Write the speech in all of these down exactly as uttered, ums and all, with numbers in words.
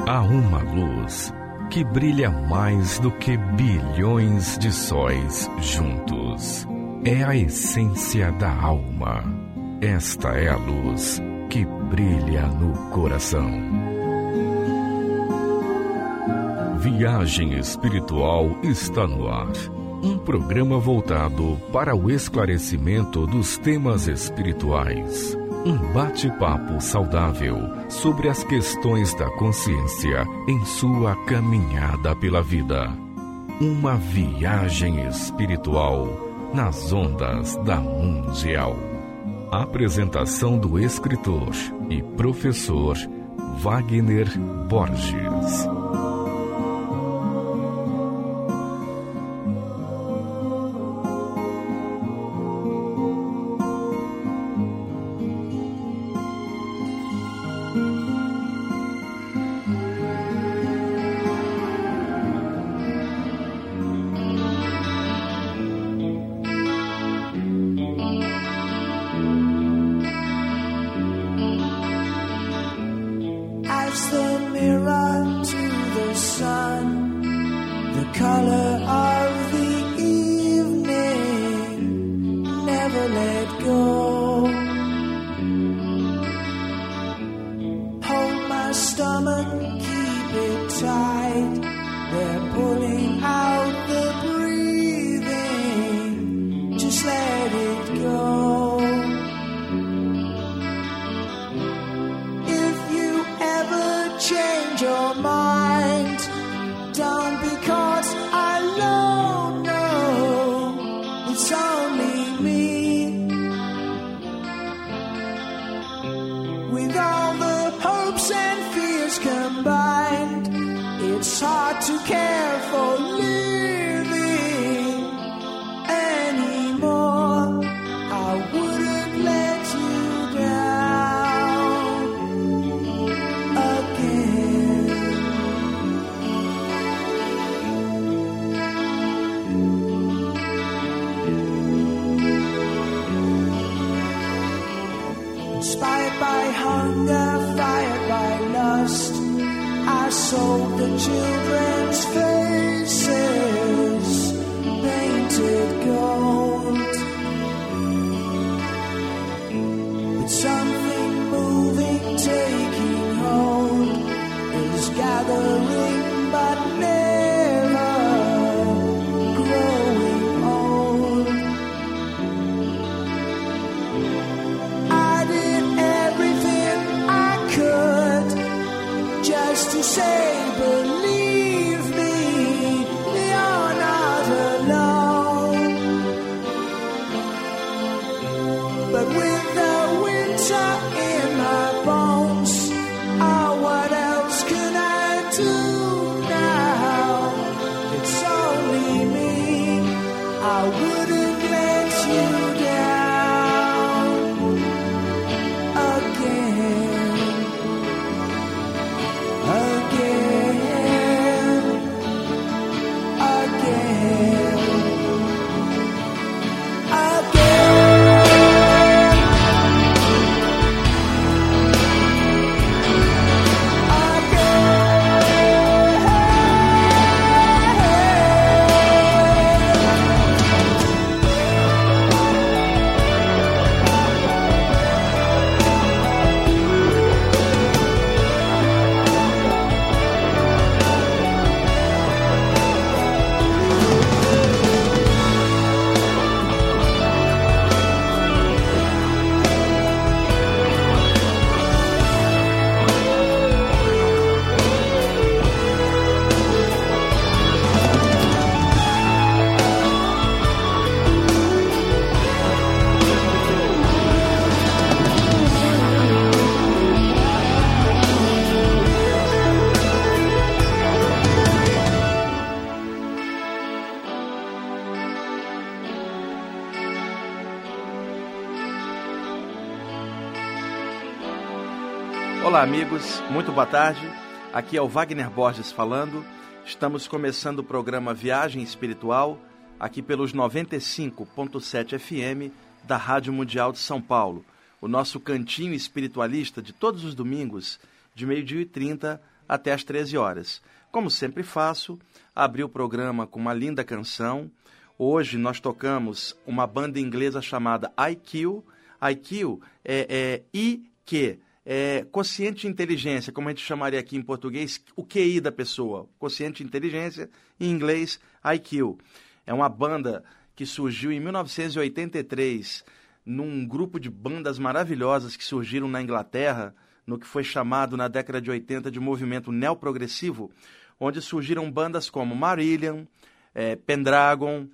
Há uma luz que brilha mais do que bilhões de sóis juntos. É a essência da alma. Esta é a luz que brilha no coração. Viagem Espiritual está no ar. Um programa voltado para o esclarecimento dos temas espirituais. Um bate-papo saudável sobre as questões da consciência em sua caminhada pela vida. Uma viagem espiritual nas ondas da Mundial. Apresentação do escritor e professor Wagner Borges. Olá amigos, muito boa tarde, aqui é o Wagner Borges falando, estamos começando o programa Viagem Espiritual, aqui pelos noventa e cinco ponto sete F M da Rádio Mundial de São Paulo, o nosso cantinho espiritualista de todos os domingos, de meio-dia e trinta até às treze horas. Como sempre faço, abri o programa com uma linda canção. Hoje nós tocamos uma banda inglesa chamada I Q. I Q é, é I Q, é quociente de inteligência, como a gente chamaria aqui em português, o Q I da pessoa. Quociente de inteligência, em inglês, I Q. É uma banda que surgiu em mil novecentos e oitenta e três, num grupo de bandas maravilhosas que surgiram na Inglaterra, no que foi chamado na década de oitenta de movimento neoprogressivo, onde surgiram bandas como Marillion, é, Pendragon,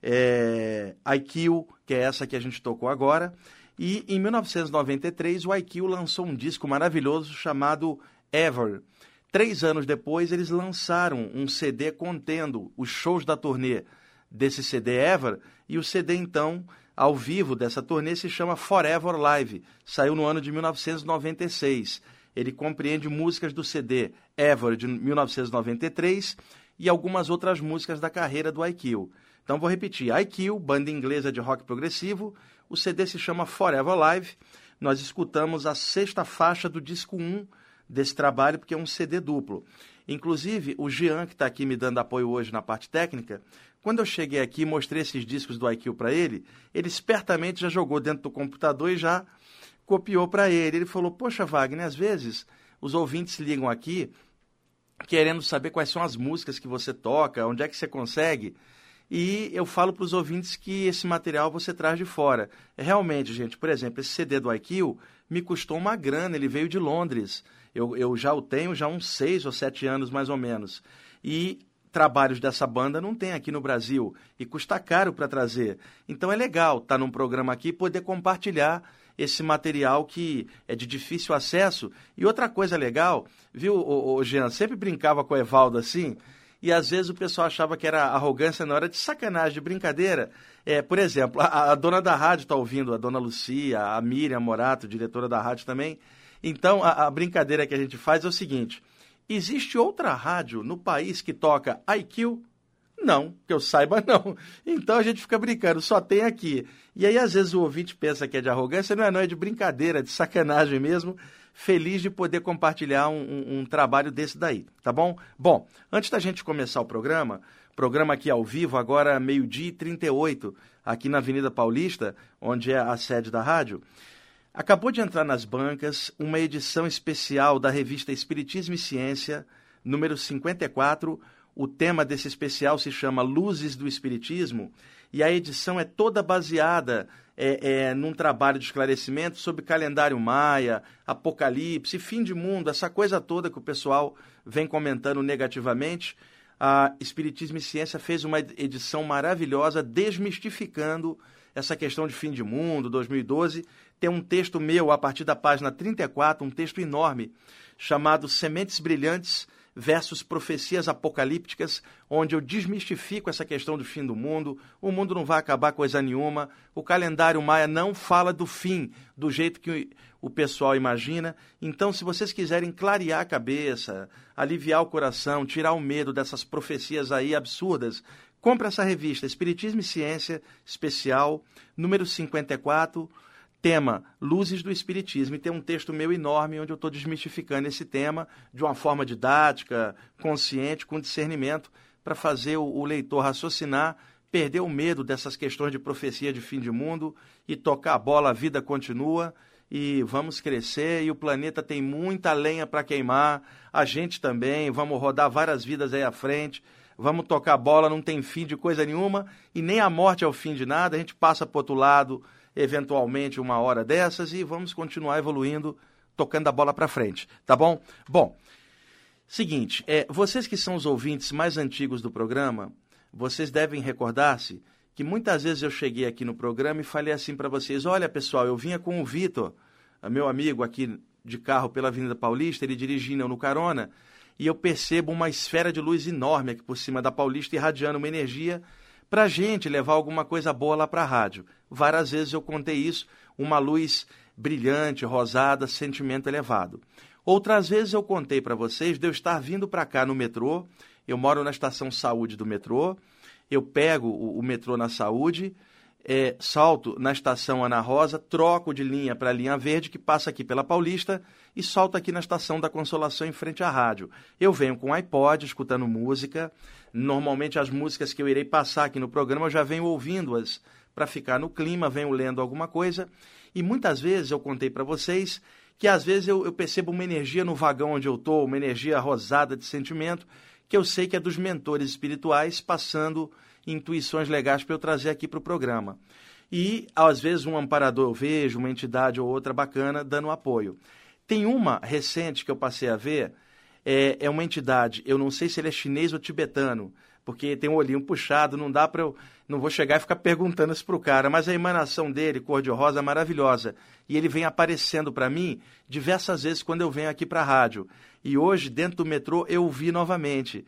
é, I Q, que é essa que a gente tocou agora. E em mil novecentos e noventa e três o I Q lançou um disco maravilhoso chamado Ever. Três anos depois eles lançaram um C D contendo os shows da turnê desse C D Ever, e o C D então ao vivo dessa turnê se chama Forever Live. Saiu no ano de mil novecentos e noventa e seis. Ele compreende músicas do C D Ever de mil novecentos e noventa e três e algumas outras músicas da carreira do I Q. Então vou repetir, I Q, banda inglesa de rock progressivo, o C D se chama Forever Live. Nós escutamos a sexta faixa do disco um desse trabalho, porque é um C D duplo. Inclusive, o Jean, que está aqui me dando apoio hoje na parte técnica, quando eu cheguei aqui e mostrei esses discos do I Q para ele, ele espertamente já jogou dentro do computador e já copiou para ele. Ele falou, poxa, Wagner, às vezes os ouvintes ligam aqui querendo saber quais são as músicas que você toca, onde é que você consegue, e eu falo para os ouvintes que esse material você traz de fora. Realmente, gente, por exemplo, esse C D do I Q me custou uma grana, ele veio de Londres. Eu, eu já o tenho já há uns seis ou sete anos, mais ou menos. E trabalhos dessa banda não tem aqui no Brasil e custa caro para trazer. Então é legal estar num programa aqui e poder compartilhar esse material que é de difícil acesso. E outra coisa legal, viu, o, o Jean, sempre brincava com o Evaldo assim, e às vezes o pessoal achava que era arrogância na hora de sacanagem, de brincadeira. É, por exemplo, a, a dona da rádio está ouvindo, a dona Lucia, a Miriam Morato, diretora da rádio também. Então a, a brincadeira que a gente faz é o seguinte: existe outra rádio no país que toca I Q? Não, que eu saiba não. Então a gente fica brincando, só tem aqui. E aí às vezes o ouvinte pensa que é de arrogância, não é não, é de brincadeira, de sacanagem mesmo. Feliz de poder compartilhar um, um, um trabalho desse daí, tá bom? Bom, antes da gente começar o programa, programa aqui ao vivo, agora meio-dia e trinta e oito, aqui na Avenida Paulista, onde é a sede da rádio, acabou de entrar nas bancas uma edição especial da revista Espiritismo e Ciência, número cinquenta e quatro. O tema desse especial se chama Luzes do Espiritismo, e a edição é toda baseada é, é, num trabalho de esclarecimento sobre calendário maia, apocalipse, fim de mundo, essa coisa toda que o pessoal vem comentando negativamente. A Espiritismo e Ciência fez uma edição maravilhosa desmistificando essa questão de fim de mundo, dois mil e doze. Tem um texto meu, a partir da página trinta e quatro, um texto enorme, chamado Sementes Brilhantes versus Profecias Apocalípticas, onde eu desmistifico essa questão do fim do mundo. O mundo não vai acabar coisa nenhuma. O calendário maia não fala do fim do jeito que o pessoal imagina. Então, se vocês quiserem clarear a cabeça, aliviar o coração, tirar o medo dessas profecias aí absurdas, compre essa revista, Espiritismo e Ciência, especial, número cinquenta e quatro, tema Luzes do Espiritismo, e tem um texto meu enorme onde eu estou desmistificando esse tema de uma forma didática, consciente, com discernimento, para fazer o, o leitor raciocinar, perder o medo dessas questões de profecia de fim de mundo e tocar a bola, a vida continua e vamos crescer, e o planeta tem muita lenha para queimar, a gente também, vamos rodar várias vidas aí à frente, vamos tocar a bola, não tem fim de coisa nenhuma, e nem a morte é o fim de nada, a gente passa para o outro lado eventualmente uma hora dessas e vamos continuar evoluindo, tocando a bola para frente, tá bom? Bom, seguinte, é, vocês que são os ouvintes mais antigos do programa, vocês devem recordar-se que muitas vezes eu cheguei aqui no programa e falei assim para vocês: olha pessoal, eu vinha com o Vitor, meu amigo aqui de carro pela Avenida Paulista, ele dirigindo eu no carona, e eu percebo uma esfera de luz enorme aqui por cima da Paulista irradiando uma energia para a gente levar alguma coisa boa lá para a rádio. Várias vezes eu contei isso, uma luz brilhante, rosada, sentimento elevado. Outras vezes eu contei para vocês de eu estar vindo para cá no metrô, eu moro na estação Saúde do metrô, eu pego o, o metrô na Saúde, é, salto na estação Ana Rosa, troco de linha para a linha verde, que passa aqui pela Paulista, e solto aqui na estação da Consolação, em frente à rádio. Eu venho com iPod, escutando música. Normalmente as músicas que eu irei passar aqui no programa, eu já venho ouvindo-as para ficar no clima, venho lendo alguma coisa. E muitas vezes eu contei para vocês que às vezes eu, eu percebo uma energia no vagão onde eu estou, uma energia rosada de sentimento, que eu sei que é dos mentores espirituais passando intuições legais para eu trazer aqui para o programa. E, às vezes, um amparador eu vejo, uma entidade ou outra bacana dando apoio. Tem uma recente que eu passei a ver, é, é uma entidade, eu não sei se ele é chinês ou tibetano, porque tem um olhinho puxado, não dá para eu... Não vou chegar e ficar perguntando isso para o cara, mas a emanação dele, cor-de-rosa, é maravilhosa. E ele vem aparecendo para mim diversas vezes quando eu venho aqui para a rádio. E hoje, dentro do metrô, eu o vi novamente.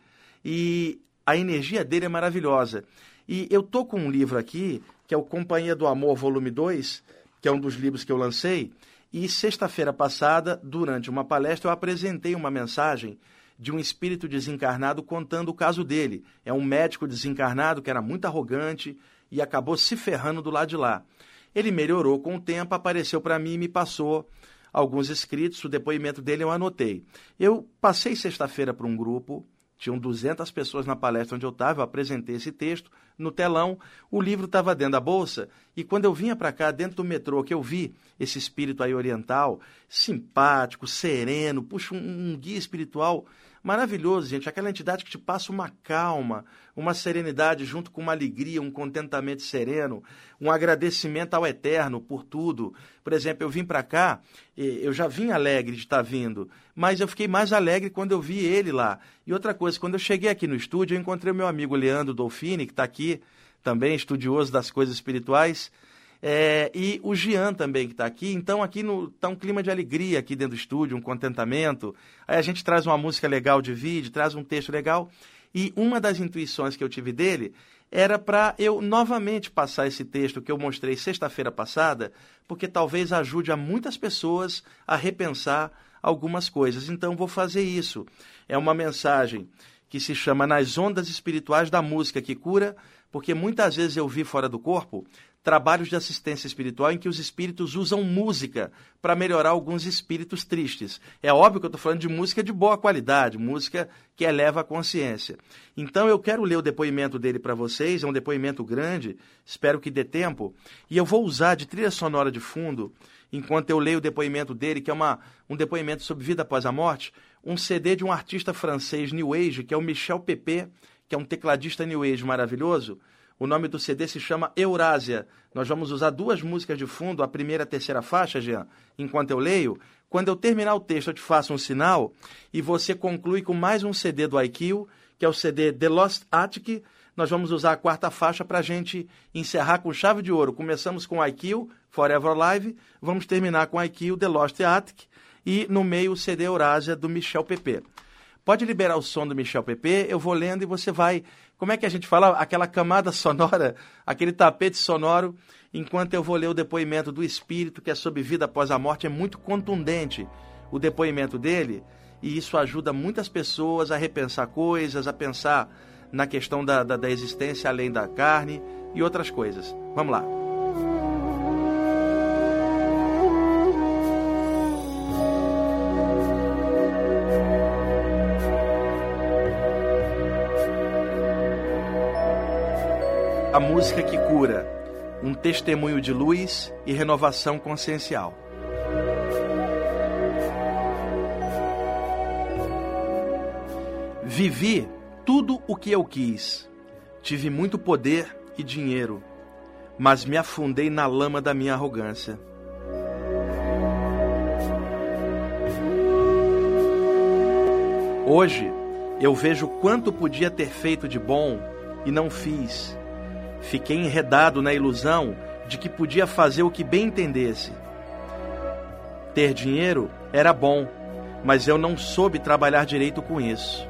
E a energia dele é maravilhosa. E eu estou com um livro aqui, que é o Companhia do Amor, volume dois, que é um dos livros que eu lancei. E sexta-feira passada, durante uma palestra, eu apresentei uma mensagem de um espírito desencarnado contando o caso dele. É um médico desencarnado que era muito arrogante e acabou se ferrando do lado de lá. Ele melhorou com o tempo, apareceu para mim e me passou alguns escritos. O depoimento dele eu anotei. Eu passei sexta-feira para um grupo, tinham duzentas pessoas na palestra onde eu estava, eu apresentei esse texto no telão, o livro estava dentro da bolsa, e quando eu vinha para cá, dentro do metrô, que eu vi esse espírito aí oriental, simpático, sereno, puxa, um, um guia espiritual maravilhoso, gente, aquela entidade que te passa uma calma, uma serenidade junto com uma alegria, um contentamento sereno, um agradecimento ao Eterno por tudo. Por exemplo, eu vim para cá, eu já vim alegre de estar vindo, mas eu fiquei mais alegre quando eu vi ele lá. E outra coisa, quando eu cheguei aqui no estúdio, eu encontrei o meu amigo Leandro Dolfini, que está aqui, também estudioso das coisas espirituais, é, e o Jean também, que está aqui. Então aqui está um clima de alegria aqui dentro do estúdio, um contentamento. Aí a gente traz uma música legal de vídeo, traz um texto legal. E uma das intuições que eu tive dele era para eu novamente passar esse texto que eu mostrei sexta-feira passada, porque talvez ajude a muitas pessoas a repensar algumas coisas. Então vou fazer isso. É uma mensagem que se chama Nas Ondas Espirituais da Música que Cura, porque muitas vezes eu vi fora do corpo trabalhos de assistência espiritual em que os espíritos usam música para melhorar alguns espíritos tristes. É óbvio que eu estou falando de música de boa qualidade, música que eleva a consciência. Então eu quero ler o depoimento dele para vocês, é um depoimento grande, espero que dê tempo, e eu vou usar de trilha sonora de fundo, enquanto eu leio o depoimento dele, que é uma, um depoimento sobre vida após a morte, um C D de um artista francês New Age, que é o Michel Pépé, que é um tecladista New Age maravilhoso. O nome do C D se chama Eurásia. Nós vamos usar duas músicas de fundo, a primeira e a terceira faixa, Jean, enquanto eu leio. Quando eu terminar o texto, eu te faço um sinal e você conclui com mais um C D do I Q, que é o C D The Lost Attic. Nós vamos usar a quarta faixa para a gente encerrar com chave de ouro. Começamos com I Q, Forever Live, vamos terminar com I Q, The Lost Attic, e no meio o C D Eurásia do Michel Pépé. Pode liberar o som do Michel Pépé, eu vou lendo e você vai... Como é que a gente fala? Aquela camada sonora, aquele tapete sonoro, enquanto eu vou ler o depoimento do espírito, que é sobre vida após a morte, é muito contundente o depoimento dele, e isso ajuda muitas pessoas a repensar coisas, a pensar na questão da, da, da existência além da carne e outras coisas. Vamos lá. A música que cura, um testemunho de luz e renovação consciencial. Vivi tudo o que eu quis, tive muito poder e dinheiro, mas me afundei na lama da minha arrogância. Hoje, eu vejo quanto podia ter feito de bom e não fiz. Fiquei enredado na ilusão de que podia fazer o que bem entendesse. Ter dinheiro era bom, mas eu não soube trabalhar direito com isso.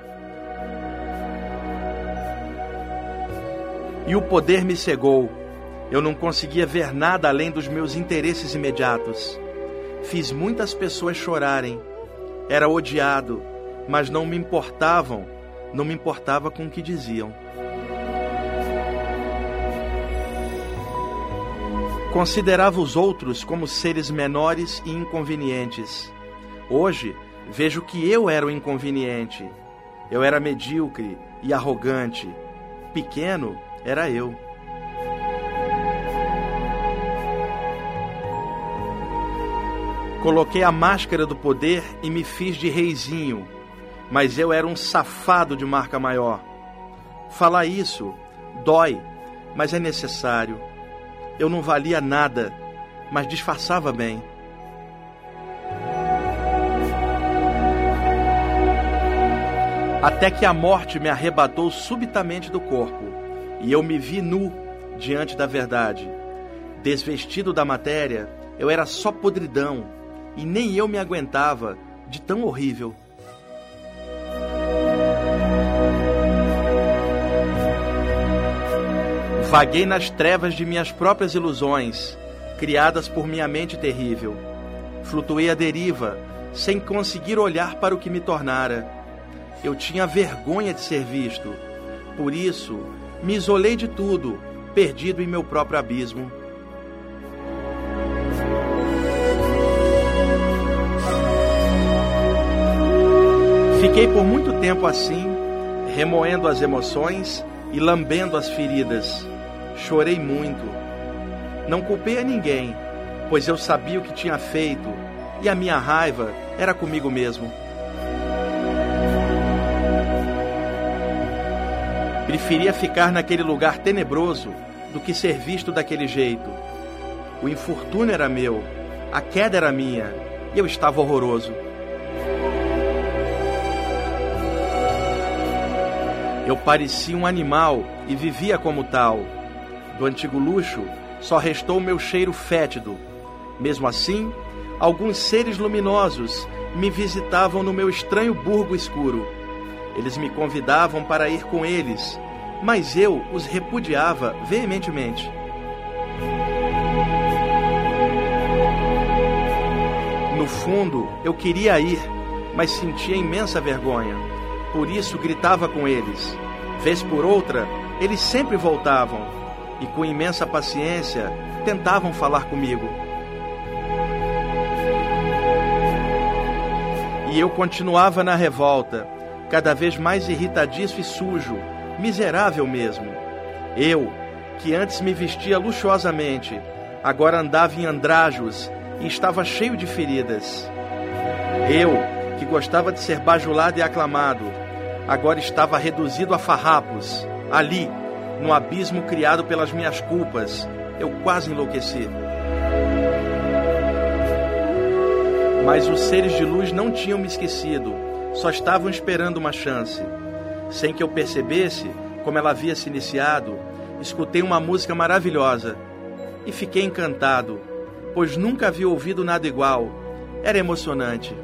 E o poder me cegou. Eu não conseguia ver nada além dos meus interesses imediatos. Fiz muitas pessoas chorarem. Era odiado, mas não me importavam, não me importava com o que diziam. Considerava os outros como seres menores e inconvenientes. Hoje, vejo que eu era o inconveniente. Eu era medíocre e arrogante. Pequeno era eu. Coloquei a máscara do poder e me fiz de reizinho, mas eu era um safado de marca maior. Falar isso dói, mas é necessário. Eu não valia nada, mas disfarçava bem. Até que a morte me arrebatou subitamente do corpo, e eu me vi nu diante da verdade. Desvestido da matéria, eu era só podridão, e nem eu me aguentava de tão horrível. Vaguei nas trevas de minhas próprias ilusões, criadas por minha mente terrível. Flutuei à deriva, sem conseguir olhar para o que me tornara. Eu tinha vergonha de ser visto. Por isso, me isolei de tudo, perdido em meu próprio abismo. Fiquei por muito tempo assim, remoendo as emoções e lambendo as feridas. Chorei muito. Não culpei a ninguém, pois eu sabia o que tinha feito, e a minha raiva era comigo mesmo. Preferia ficar naquele lugar tenebroso do que ser visto daquele jeito. O infortúnio era meu, a queda era minha, e eu estava horroroso. Eu parecia um animal e vivia como tal. Do antigo luxo, só restou o meu cheiro fétido. Mesmo assim, alguns seres luminosos me visitavam no meu estranho burgo escuro. Eles me convidavam para ir com eles, mas eu os repudiava veementemente. No fundo, eu queria ir, mas sentia imensa vergonha. Por isso gritava com eles. Vez por outra, eles sempre voltavam e, com imensa paciência, tentavam falar comigo. E eu continuava na revolta, cada vez mais irritadiço e sujo, miserável mesmo. Eu, que antes me vestia luxuosamente, agora andava em andrajos e estava cheio de feridas. Eu, que gostava de ser bajulado e aclamado, agora estava reduzido a farrapos. Ali, no abismo criado pelas minhas culpas, eu quase enlouqueci. Mas os seres de luz não tinham me esquecido, só estavam esperando uma chance. Sem que eu percebesse como ela havia se iniciado, escutei uma música maravilhosa e fiquei encantado, pois nunca havia ouvido nada igual. Era emocionante.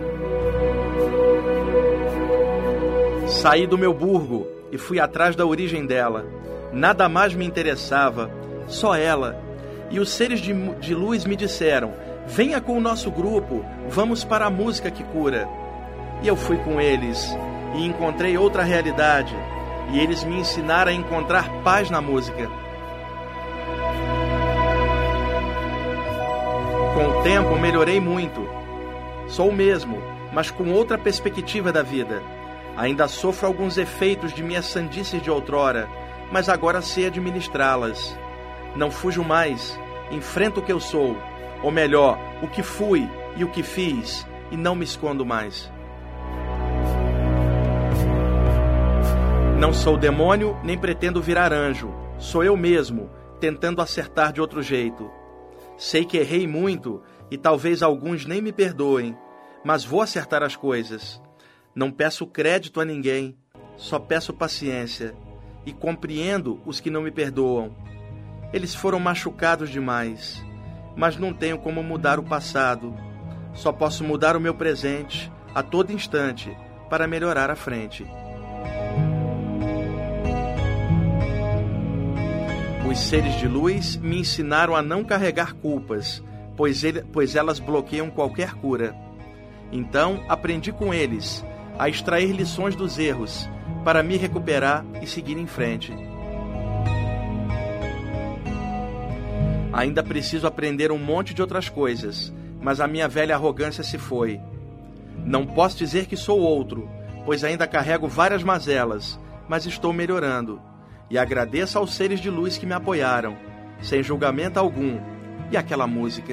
Saí do meu burgo e fui atrás da origem dela. Nada mais me interessava, só ela. E os seres de, de luz me disseram: venha com o nosso grupo, vamos para a música que cura. E eu fui com eles e encontrei outra realidade, e eles me ensinaram a encontrar paz na música. Com o tempo melhorei muito. Sou o mesmo, mas com outra perspectiva da vida. Ainda sofro alguns efeitos de minhas sandices de outrora, mas agora sei administrá-las. Não fujo mais, enfrento o que eu sou, ou melhor, o que fui e o que fiz, e não me escondo mais. Não sou demônio, nem pretendo virar anjo. Sou eu mesmo, tentando acertar de outro jeito. Sei que errei muito, e talvez alguns nem me perdoem, mas vou acertar as coisas. Não peço crédito a ninguém, só peço paciência, e compreendo os que não me perdoam. Eles foram machucados demais, mas não tenho como mudar o passado. Só posso mudar o meu presente a todo instante para melhorar a frente. Os seres de luz me ensinaram a não carregar culpas, pois, ele, pois elas bloqueiam qualquer cura. Então, aprendi com eles a extrair lições dos erros para me recuperar e seguir em frente. Ainda preciso aprender um monte de outras coisas, mas a minha velha arrogância se foi. Não posso dizer que sou outro, pois ainda carrego várias mazelas, mas estou melhorando. E agradeço aos seres de luz que me apoiaram, sem julgamento algum. E aquela música?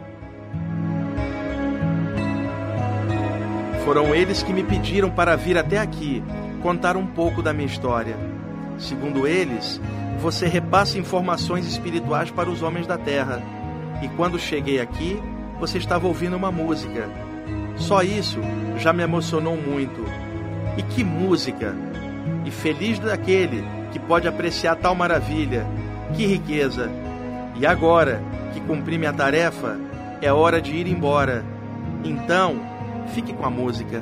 Foram eles que me pediram para vir até aqui, contar um pouco da minha história. Segundo eles, você repassa informações espirituais para os homens da Terra. E quando cheguei aqui, você estava ouvindo uma música. Só isso já me emocionou muito. E que música! E feliz daquele que pode apreciar tal maravilha. Que riqueza! E agora que cumpri minha tarefa, é hora de ir embora. Então, fique com a música.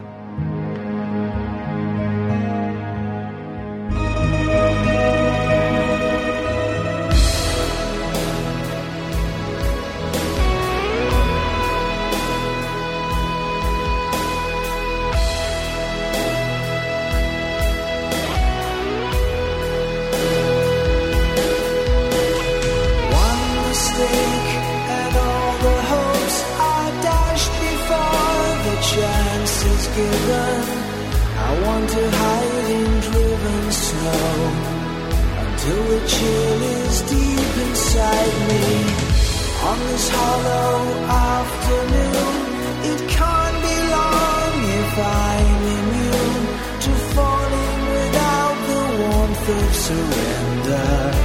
Given. I want to hide in driven snow until the chill is deep inside me. On this hollow afternoon, it can't be long if I'm immune to falling without the warmth of surrender.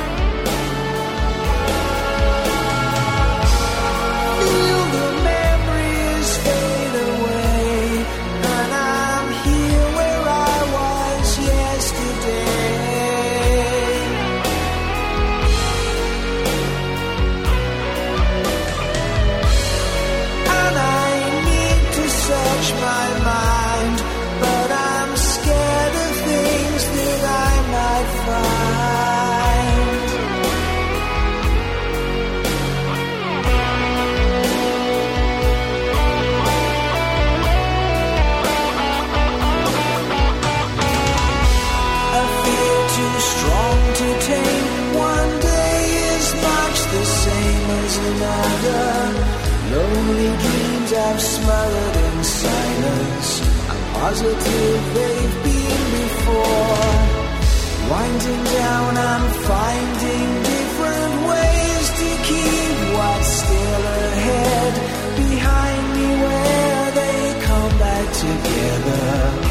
Lonely dreams I've smothered in silence. I'm positive they've been before. Winding down, I'm finding different ways to keep what's still ahead behind me, where they come back together.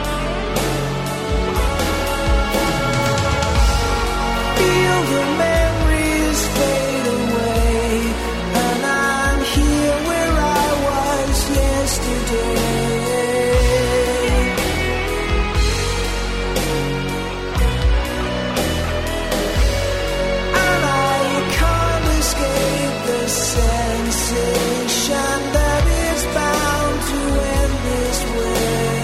Feel the memories fade away, and I'm here where I was yesterday. And I can't escape the sensation that is bound to end this way.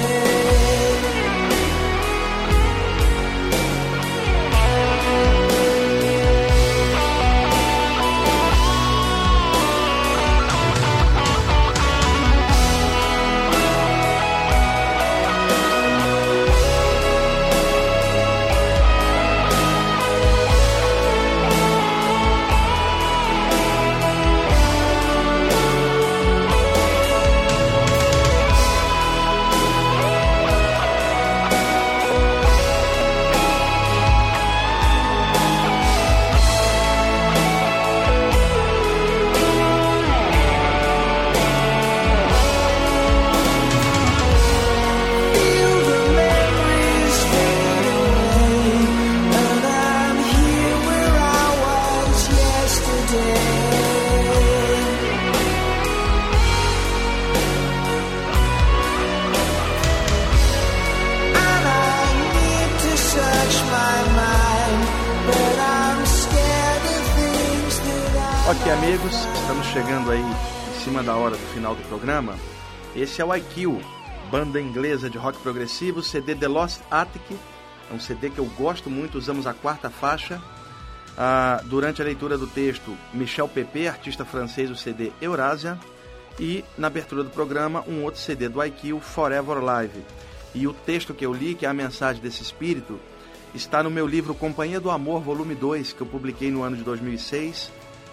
Ok, amigos, estamos chegando aí em cima da hora do final do programa. Esse é o I Q, banda inglesa de rock progressivo, C D The Lost Attic. É um C D que eu gosto muito, usamos a quarta faixa. Ah, durante a leitura do texto, Michel Pépé, artista francês, o C D Eurásia. E na abertura do programa, um outro C D do I Q, Forever Live. E o texto que eu li, que é a mensagem desse espírito, está no meu livro Companhia do Amor, volume dois, que eu publiquei no ano de dois mil e seis.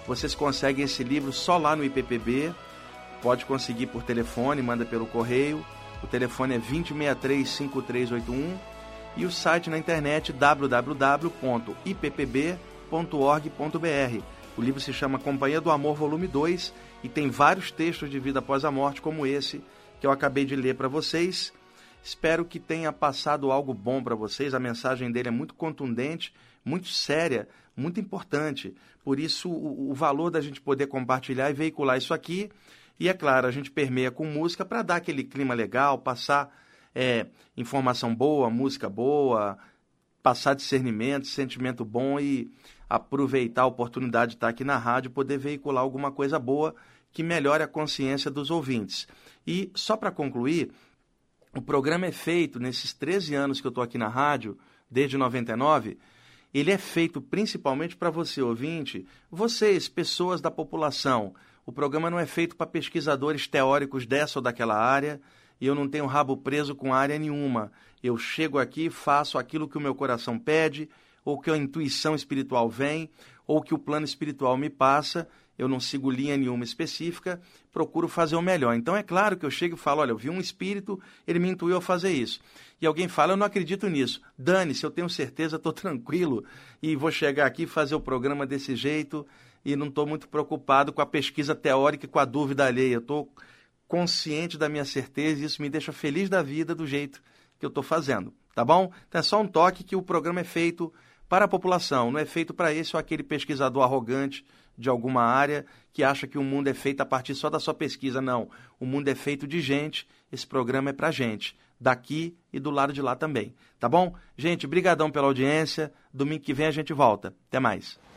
Vocês conseguem esse livro só lá no I P P B, pode conseguir por telefone, manda pelo correio, o telefone é vinte, sessenta e três, cinquenta e três oitenta e um e o site na internet w w w ponto i p p b ponto org ponto b r. O livro se chama Companhia do Amor, volume dois, e tem vários textos de vida após a morte, como esse que eu acabei de ler para vocês. Espero que tenha passado algo bom para vocês. A mensagem dele é muito contundente, muito séria, muito importante. Por isso, o, o valor da gente poder compartilhar e veicular isso aqui. E, é claro, a gente permeia com música para dar aquele clima legal, passar é, informação boa, música boa, passar discernimento, sentimento bom e aproveitar a oportunidade de estar aqui na rádio, poder veicular alguma coisa boa que melhore a consciência dos ouvintes. E, só para concluir, o programa é feito, nesses treze anos que eu estou aqui na rádio, desde noventa e nove, ele é feito principalmente para você, ouvinte, vocês, pessoas da população. O programa não é feito para pesquisadores teóricos dessa ou daquela área, e eu não tenho rabo preso com área nenhuma. Eu chego aqui, faço aquilo que o meu coração pede, ou que a intuição espiritual vem, ou que o plano espiritual me passa. Eu não sigo linha nenhuma específica, procuro fazer o melhor. Então é claro que eu chego e falo, olha, eu vi um espírito, ele me intuiu a fazer isso. E alguém fala, eu não acredito nisso. Dane-se, eu tenho certeza, estou tranquilo e vou chegar aqui e fazer o programa desse jeito e não estou muito preocupado com a pesquisa teórica e com a dúvida alheia. Eu estou consciente da minha certeza e isso me deixa feliz da vida do jeito que eu estou fazendo, tá bom? Então é só um toque que o programa é feito para a população, não é feito para esse ou aquele pesquisador arrogante de alguma área que acha que o mundo é feito a partir só da sua pesquisa. Não, o mundo é feito de gente, esse programa é para gente, daqui e do lado de lá também, tá bom? Gente, brigadão pela audiência, domingo que vem a gente volta, até mais.